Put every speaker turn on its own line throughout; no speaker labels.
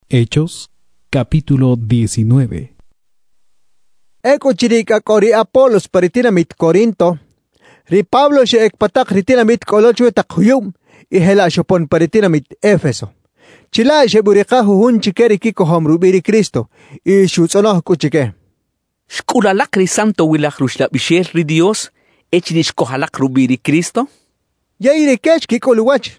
Hechos, capítulo 19.
Eko chirika kori Apolos paritinamit Corinto. Ri Pablo she ekpatak ritinamit kololchwe takhuyum. Ihela shopon paritinamit Éfeso. Chila she burika hun chikeri kiko homrubiri Cristo. Ishutsono kuchike.
Shkulalak ri santo wilak rushla bishel ri Dios. Echinish kohalak rubiri Cristo.
Yairi kesh kiko luwach.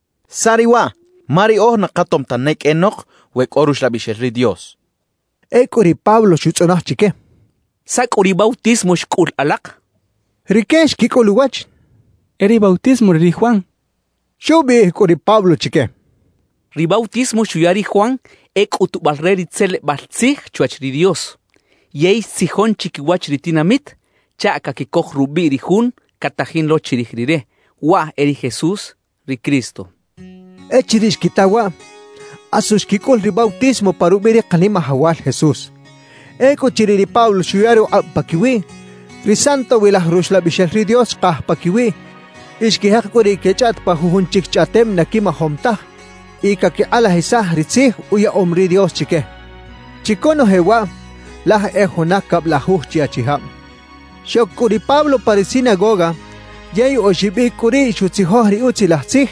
Sariwa. Mari na katom tanek enok. Wek orush la bishel ri Dios.
Eko ri Pablo shutsono chike.
Sak ori bautismo shkul alak.
Rikesh kiko luwach.
Eri bautismo ri Juan.
Shubi eko ri Pablo chike.
Ri bautismo shuyari Juan ek utubalreri tsele baltzig chuach ri Dios. Yei sihon chikiwach ritinamit. Chaka kikoch rubi ri hun katajin lo chirigrire. Wa eri Jesús ri Cristo.
Echirish kitawa. Asus kikol ri bautismo parubiri kanima hawal Jesús. Eko chiriri Pablo shuyaro pakiwi. Ri santo wilah rushla bishel ri Dios kah pakiwi. Ishkihak kuri kechat pahuhun chikchatem nakima homtah. Ika ki ala hisah ritzih uya omri Dios chike. Chikono hewa lah ehuna kablahuh chiachiham. Shok kuri Pablo pari sinagoga. Yay oshibi kuri shutzihohri utzilahtzih.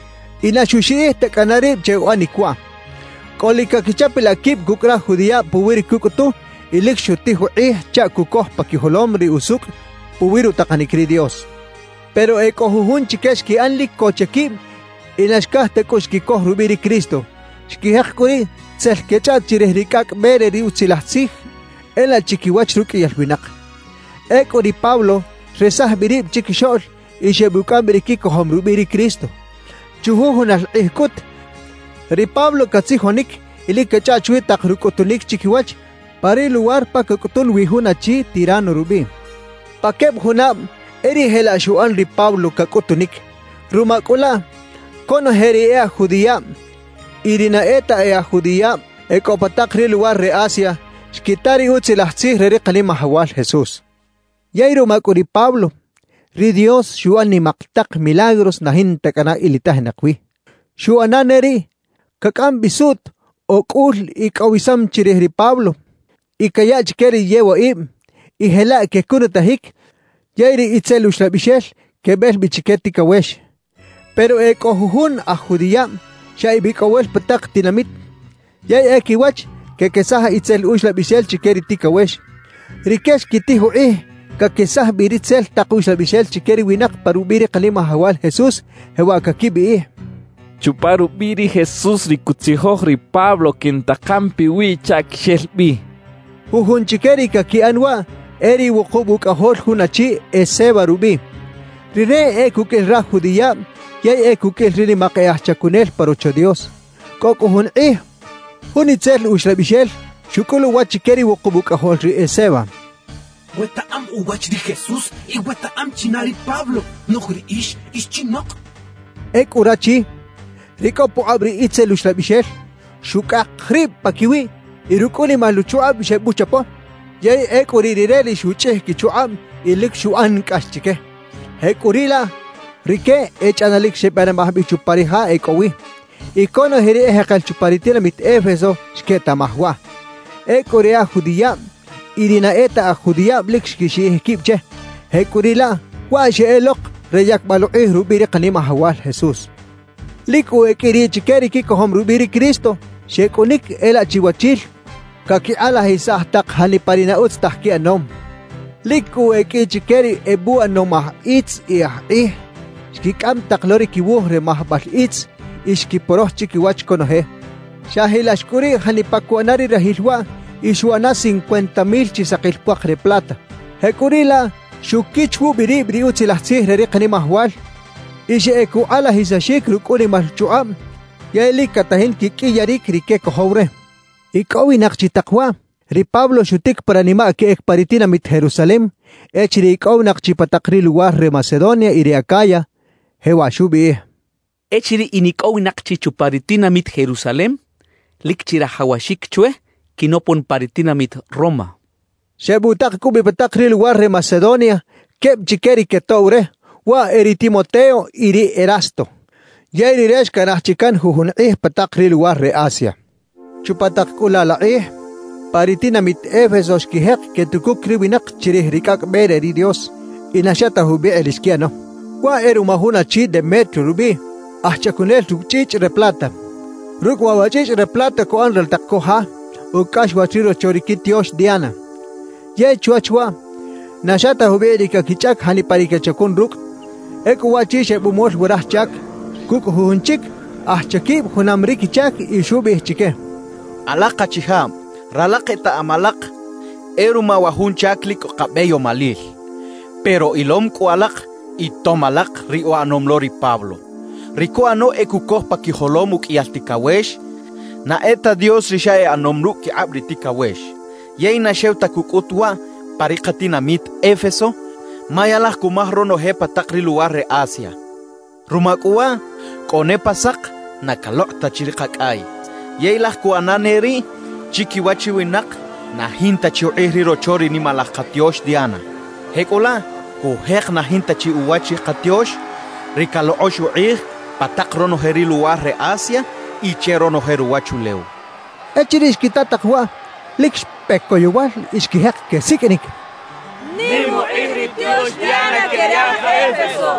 Ina shushih tekanarib chewanikwa. Kolika kichapila kip gukra judía puwiri kukutu. Ilik shutihu cha kukoh pakiholomri usuk. Puwiru takanikri Dios. Pero ekohuhun chikesh ki anlik kochekib. Inashkah tekosh koh rubiri Cristo. Shkihak kuri tselkechat chirehikak bereri utzilahtzih. Ela chikiwach ruki yalwinak. Eko ri Pablo resah birib chikishol. Ishebukam birikiko hom rubiri Cristo. Chuhuhun al ihkut. Ri Pablo katzihonik. Ilik kechat chwi takrukotunik chikiwach. Pari lugar pa kukutul wihuna chi tirano rubi. Pakeb hunam. Eri hela shuan ri Pablo kakutunik. Rumakula. Kono heri ea judía. Irina eta ea judía. Eko patakri lugar re Asia. Shkitari utzilahtzih re kalima hawal Jesús. Yairu makuri Pablo. Ri Dios shuan ni maktak milagros nahin takana ilitah nakwi. Shuanan eri. Kakam bisut. Okul ikawisam chirih ri Pablo. Ikaya chikeri yewa im. Ihela ke kunatahik. Yairi itzel ushlabishel. Kebel bichiketi kawesh. Pero ekohuhun a judía. Shay bikawel patak tinamit. Yay ekiwach. Que kesaha itzel ushlabishel chikeri tikawesh. Rikesh kitihu kakesah biritzel tak ushlabishel chikeri winak parubiri kalima hawal Jesús. Hewa kakibi
Chuparu biri Jesús rikutsihoh ri Pablo kintakampi wichak shelbi.
Huhun chikeri kaki anwa. Eri wukubuk ahol hunachi eseba rubi. Rire ekukel ra judía. Yay ekukel rini makeah chakunel parocho Dios. Kokuhun Hunitzel ushlabishel. Shukulu wachikeri wukubuk ahol ri eseba.
Weta am uwach di Jesús. Y weta am chinari Pablo. Nukri ish chinok.
Urachi. Rikopo abri itzel ushlabishel. Shukak hrib pakiwi. Irukuli maluchuab shebuchapo. Yay ekurireli shucheh kichuam. Ilik shuan kashchike. Ekurila. Rike echanalik sheparamahbi chupariha ekowi. Ikono hiri ehekal chuparitina mit Éfeso shketa mahwa. Ekorea judía. Irina eta a judía blik shkishi kipche. Ekurila. Washe elok. Reyak balu'ih rubiri kanima hawal Jesús. Liku ekiri chikeri kiko hom rubiri Cristo. Shekunik ela chiwachil. Kaki ala hisah tak haniparina uts tahki anom. Liku eki chikeri ebu anomah itz iah. Shkikam taklori kiwuh remah bal itz. Ishkiporoh chikiwach konohe. Shahilashkuri hanipakuanari rahilwa. Ishuana 50,000 chisakilpuak de plata. Hekurila shukichwu biribri utzilahtzih reriqani mahwal. Ishe eku ala hisashik rukuni malchuam. Yaeli katahin kikiyarik rike kohore. Ikawi nakchitakwa. Ri Pablo shutik para nima ke ekparitina mit Jerusalem. Echri ikaw nakchipatakri lugar re Macedonia y re Acaya. Hewa shubi.
Echri inikaw nakchichuparitina mit Jerusalem. Likchira hawashik chue. Kinopon paritina mit Roma.
Shebutak kubi patakri lugar re Macedonia. Kep chikeri ketoure. Wa eri Timoteo iri Erasto. Yairi resh kanachchikan juhun patakri lugar re Asia. chupatak ulalaih, paritinamit Efesos kihek que tukukriwinak chirih rikak bereri Dios, inashata hubi eliskiano. Wa erumahuna chi de metro rubi, ahchakunel tukchich replata. Rukwa wachich replata ko anral takkoha, ukash wachiro chorikitios Diana. Ye chuachwa, nashata hubi erika kichak hani parikachakun ruk, eko wachishe bumol wurachak, kuk huhunchik, ahchakib hunamriki chak ishubi chike.
Alaka chiham, ralaketa amalak, eruma wahun chaklik kabeyo malil. Pero ilom kualak, itomalak rio anomlori Pablo. Rico ano ekukoh pakiholomuk ialtikawesh, na eta Dios rishae anomruk ki abritikawesh. Yei na sheuta kukutwa, parikatinamit Efeso, mayalak kumahrono hepa takri luar re Asia. Rumakua, kone pasak, nakalokta chirikakay. Yeilah kuananeri, chikiwachiwinak, na hinta chiuihri rochori ni malakatiosh Diana. Hekola, kuhek na hinta chi uwachi katiosh, rikalo oshuih, patakrono heri luar re Asia, y cherono heru wachuleu.
Echiris kitatakwa, liks pekko yuwal, iskihek ke sikenik.
Nimo ihritiosh Diana keria Efeso.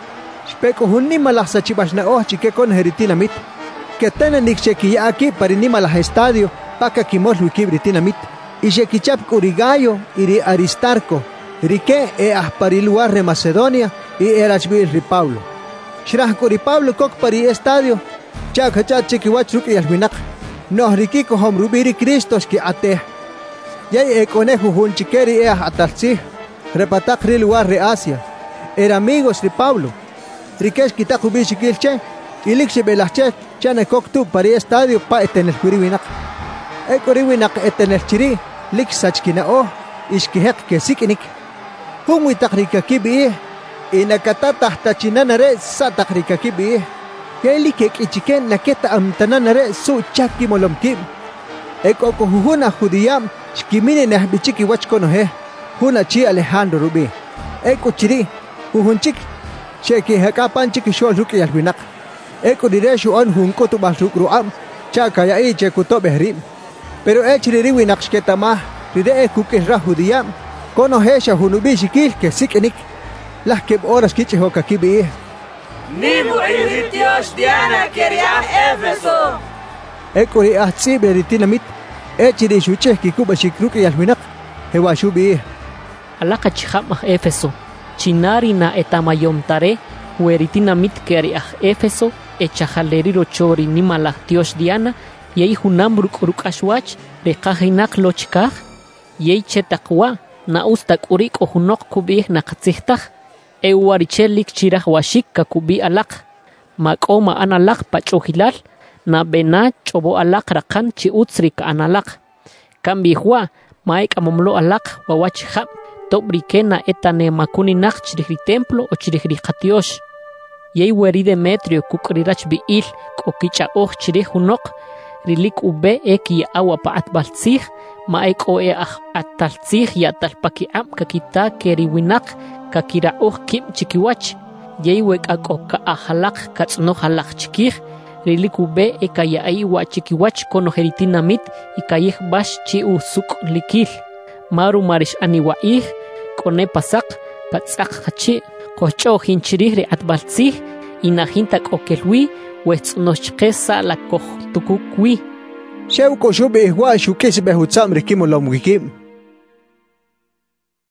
Speko hunni malaksa chibash na oh chike kon heritinamit. Que tenen nikcheki aquí para nima la estadio, paka kimol wikibritinamit. Y shekichap kurigayo, iri Aristarco, rike e ahpariluar de Macedonia, y erachbil ri Pablo. Shrah kuri Pablo kok pari estadio, chak hachat chikiwachuk y albinak. No rikiko hom rubiri Cristos ki ate. Yay e conejo hun chikeri e atalsi, repatak ri lugar re Asia. Era amigos ri Pablo. Rikesh kitakubi chikilche, ilikse belachche, chane koktu pari estadio pa etenel kuriwinak. E kuriwinak etenel chiri, lik sachkina o, iskihek ke sikinik. Humwi takrika kibi, inakatata tachinanare sa takrika kibi. Yeli kek ichiken naketa amtananare su chaki molomkim. E koko huna judiyam, shkimine nahbichiki wachkono he, huna chi Alejandro rubi. E kuchiri, uhunchik, sheki hekapan chiki shol ruki albinak. Eko direshu on hunko tu basuk ruam, chaka ya iche kuto behrim. Pero echiri winak shketama, ride ekukes rahudiyam, kono hesha hunubi shikil ke sikinik. Lah keb oras kiche hoka kibi.
Nimo ihritiosh Diana keria Efeso.
Eko ri ahtsibe ritinamit, echiri shuche kikuba shikruki albinak, hewa shubi.
Alaka chihama Efeso, chinari na etamayom tare, hueritinamit keria Efeso, echajaleriro chori ni malaktios Diana, yei hunambruk rukashwach, rekahinak lochkaj, yei chetakwa, na ustak urik o hunok kubi nakatsihtaj, ewarichelik chiraj washik kakubi alak, makoma analak pachohilal, na bena chobo alak rakan chi utsrik analak. Kambihua, maek amomlo alak wawach hab, tobrikena etane makuninak chirihri templo o chirihri katiosh. Yei weri Demetrio kukrirach biil kokicha oh chirih hunok rilik ube eki awa paat baltzih maek o e ataltzih ya talpaki am kakita keriwinak kakira oh kim chikiwach yei wek ako ka ahalak katsno halak chikih rilik ube eka ya aiwa chikiwach kono heritinamit ikayih bash chi usuk likil maru marish aniwaih kone pasak katsak hachi kocho hinchirih re atbaltzih inahintak okelwi wetsnochkesa la kohtukukwi.
Sheu koshubi ihwa shukis behutsam rikimolom wikim.